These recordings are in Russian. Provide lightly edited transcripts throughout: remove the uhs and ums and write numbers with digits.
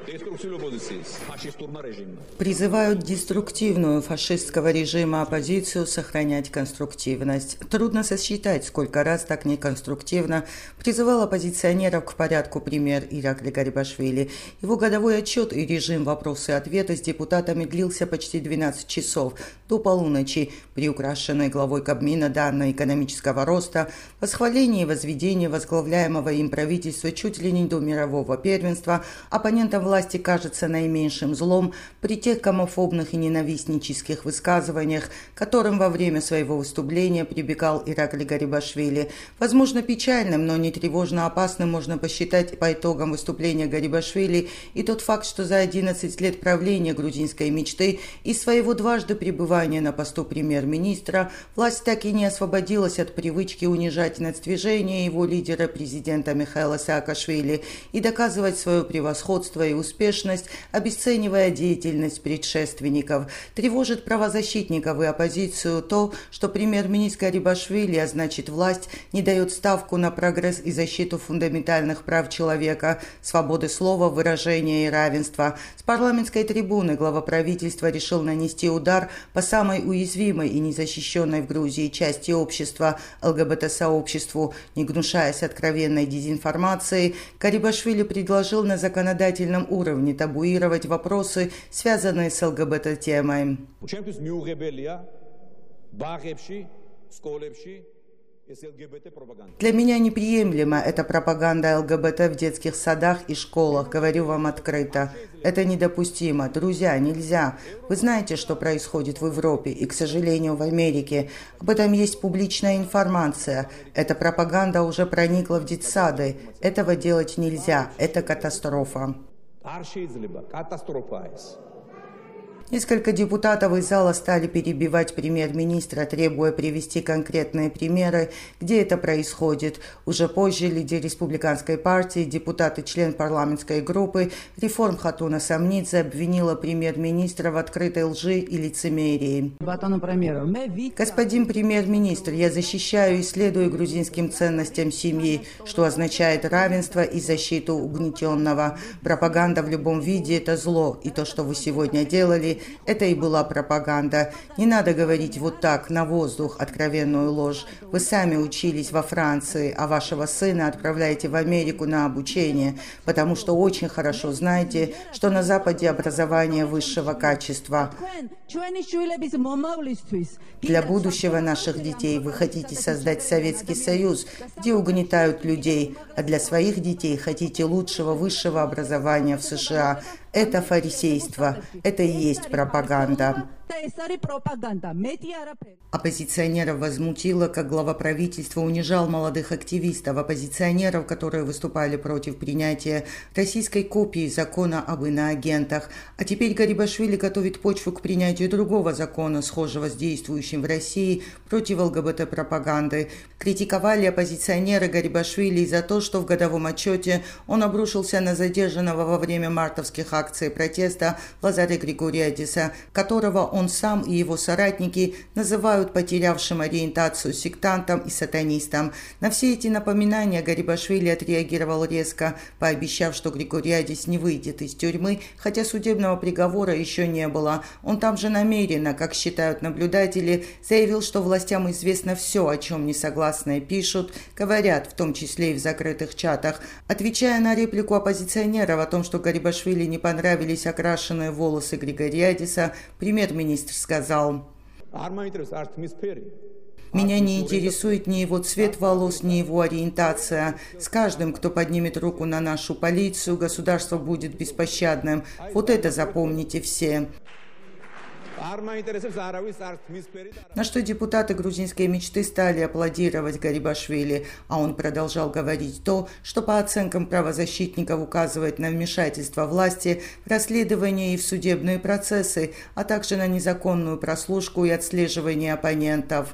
Призывают деструктивную фашистского режима оппозицию сохранять конструктивность. Трудно сосчитать, сколько раз так неконструктивно призывал оппозиционеров к порядку премьер Иракли Гарибашвили. Его годовой отчет и режим вопросы и ответы с депутатами длился почти 12 часов, до полуночи, приукрашенной главой Кабмина данные экономического роста, восхваление и возведение возглавляемого им правительства чуть ли не до мирового первенства, оппонентам власти кажется наименьшим злом при тех гомофобных и ненавистнических высказываниях, к которым во время своего выступления прибегал Иракли Гарибашвили. Возможно, печальным, но не тревожно опасным можно посчитать по итогам выступления Гарибашвили и тот факт, что за 11 лет правления грузинской мечты и своего дважды пребывания на посту премьер-министра власть так и не освободилась от привычки унижать нацдвижение его лидера президента Михаила Саакашвили и доказывать свое превосходство и успешность, обесценивая деятельность предшественников. Тревожит правозащитников и оппозицию то, что премьер-министр Гарибашвили, а значит власть, не дает ставку на прогресс и защиту фундаментальных прав человека, свободы слова, выражения и равенства. С парламентской трибуны глава правительства решил нанести удар по самой уязвимой и незащищенной в Грузии части общества – ЛГБТ-сообществу. Не гнушаясь откровенной дезинформацией, Гарибашвили предложил на законодательном уровне табуировать вопросы, связанные с ЛГБТ-темой. Для меня неприемлема эта пропаганда ЛГБТ в детских садах и школах, говорю вам открыто. Это недопустимо. Друзья, нельзя. Вы знаете, что происходит в Европе и, к сожалению, в Америке. Об этом есть публичная информация. Эта пропаганда уже проникла в детсады. Этого делать нельзя. Это катастрофа. Несколько депутатов из зала стали перебивать премьер-министра, требуя привести конкретные примеры, где это происходит. Уже позже лидер республиканской партии, депутат и член парламентской группы «Реформ» Хатуна Самнидзе обвинила премьер-министра в открытой лжи и лицемерии. Господин премьер-министр, я защищаю и следую грузинским ценностям семьи, что означает равенство и защиту угнетенного. Пропаганда в любом виде – это зло, и то, что вы сегодня делали, это и была пропаганда. Не надо говорить вот так, на воздух, откровенную ложь. Вы сами учились во Франции, а вашего сына отправляете в Америку на обучение, потому что очень хорошо знаете, что на Западе образование высшего качества. Для будущего наших детей вы хотите создать Советский Союз, где угнетают людей, а для своих детей хотите лучшего высшего образования в США. Это фарисейство, это и есть пропаганда. Оппозиционеров возмутило, как глава правительства унижал молодых активистов, оппозиционеров, которые выступали против принятия российской копии закона об иноагентах. А теперь Гарибашвили готовит почву к принятию другого закона, схожего с действующим в России, против ЛГБТ-пропаганды. Критиковали оппозиционеры Гарибашвили за то, что в годовом отчете он обрушился на задержанного во время мартовских акций протеста Лазаря Григориадиса, которого он сам и его соратники называют потерявшим ориентацию сектантом и сатанистом. На все эти напоминания Гарибашвили отреагировал резко, пообещав, что Григориадис не выйдет из тюрьмы, хотя судебного приговора еще не было. Он там же намеренно, как считают наблюдатели, заявил, что властям известно все, о чем несогласные пишут, говорят, в том числе и в закрытых чатах. Отвечая на реплику оппозиционеров о том, что Гарибашвили не понравились окрашенные волосы Григориадиса, премьер-министр сказал: «Меня не интересует ни его цвет волос, ни его ориентация. С каждым, кто поднимет руку на нашу полицию, государство будет беспощадным. Вот это запомните все». На что депутаты грузинской мечты стали аплодировать Гарибашвили, а он продолжал говорить то, что по оценкам правозащитников указывает на вмешательство власти в расследование и в судебные процессы, а также на незаконную прослушку и отслеживание оппонентов.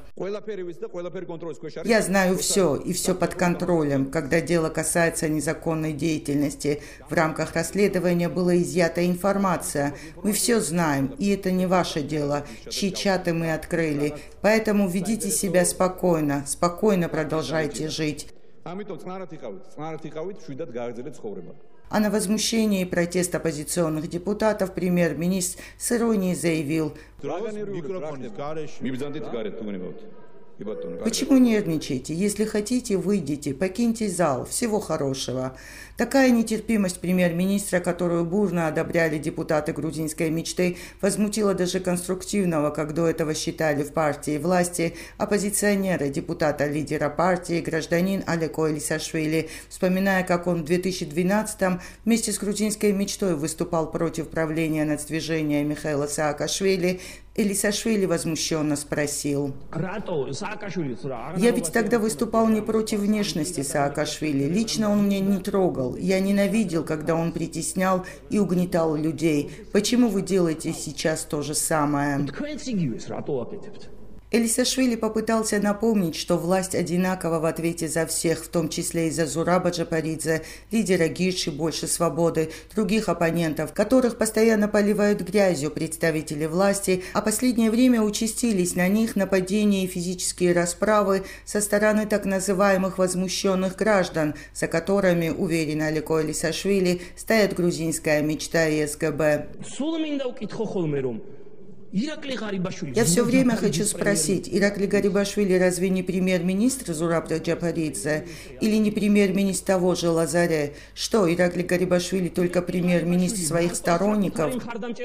«Я знаю все, и все под контролем, когда дело касается незаконной деятельности. В рамках расследования была изъята информация. Мы все знаем, и это не ваше дело, чьи чаты мы открыли. Поэтому ведите себя спокойно, спокойно продолжайте жить». А на возмущение и протест оппозиционных депутатов премьер-министр с иронией заявил: «Почему нервничаете? Если хотите, выйдите, покиньте зал. Всего хорошего». Такая нетерпимость премьер-министра, которую бурно одобряли депутаты грузинской мечты, возмутила даже конструктивного, как до этого считали в партии власти, оппозиционера, депутата-лидера партии, гражданин Алеко Элисашвили, вспоминая, как он в 2012-м вместе с грузинской мечтой выступал против правления нацдвижения Михаила Саакашвили. Элисашвили возмущенно спросил: «Я ведь тогда выступал не против внешности Саакашвили, лично он меня не трогал. Я ненавидел, когда он притеснял и угнетал людей. Почему вы делаете сейчас то же самое?» Элисашвили попытался напомнить, что власть одинакова в ответе за всех, в том числе и за Зураба Джапаридзе, лидера Гирши «Больше свободы», других оппонентов, которых постоянно поливают грязью представители власти, а последнее время участились на них нападения и физические расправы со стороны так называемых возмущенных граждан, за которыми, уверен Алеко Элисашвили, стоят грузинская мечта и СГБ. Я все время хочу спросить, Иракли Гарибашвили разве не премьер-министр Зураб Джапаридзе или не премьер-министр того же Лазаре? Что, Иракли Гарибашвили только премьер-министр своих сторонников?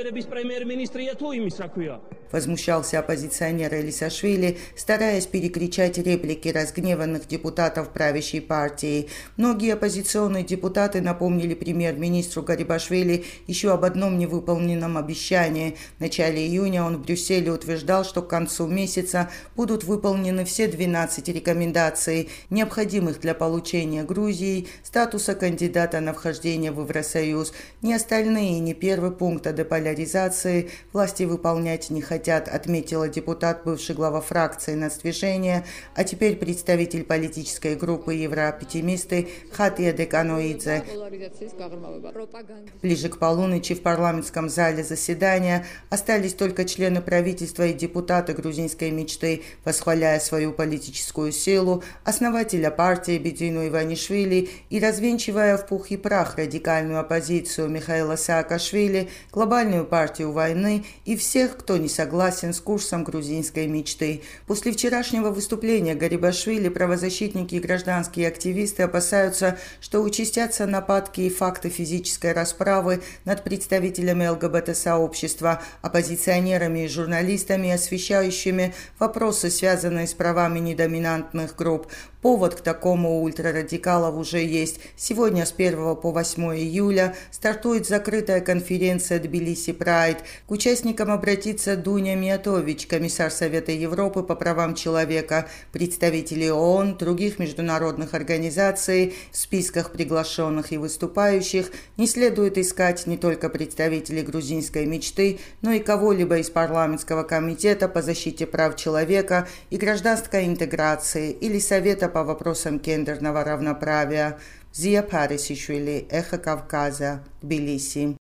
Возмущался оппозиционер Элисашвили, стараясь перекричать реплики разгневанных депутатов правящей партии. Многие оппозиционные депутаты напомнили премьер-министру Гарибашвили еще об одном невыполненном обещании. В начале июня он в Брюсселе утверждал, что к концу месяца будут выполнены все 12 рекомендаций, необходимых для получения Грузии статуса кандидата на вхождение в Евросоюз. Ни остальные, ни первый пункт о деполяризации власти выполнять не хотят, отметила депутат, бывший глава фракции нацдвижения, а теперь представитель политической группы Еврооптимисты Хатия Деканоидзе. Ближе к полуночи в парламентском зале заседания остались только члены правительства и депутаты грузинской мечты, восхваляя свою политическую силу, основателя партии Бедину Иванишвили и развенчивая в пух и прах радикальную оппозицию Михаила Саакашвили, глобальную партию войны и всех, кто не согласен с курсом грузинской мечты. После вчерашнего выступления Гарибашвили правозащитники и гражданские активисты опасаются, что участятся нападки и факты физической расправы над представителями ЛГБТ-сообщества, оппозиционерами и журналистами, освещающими вопросы, связанные с правами недоминантных групп. Повод к такому у ультрарадикалов уже есть. Сегодня с 1 по 8 июля стартует закрытая конференция Тбилиси Прайд. К участникам обратится Дуня Миятович, комиссар Совета Европы по правам человека, представители ООН, других международных организаций. В списках приглашенных и выступающих не следует искать не только представителей грузинской мечты, но и кого-либо из парламентского комитета по защите прав человека и гражданской интеграции или Совета по вопросам гендерного равноправия. Зия Парисишвили, Эхо Кавказа, Тбилиси.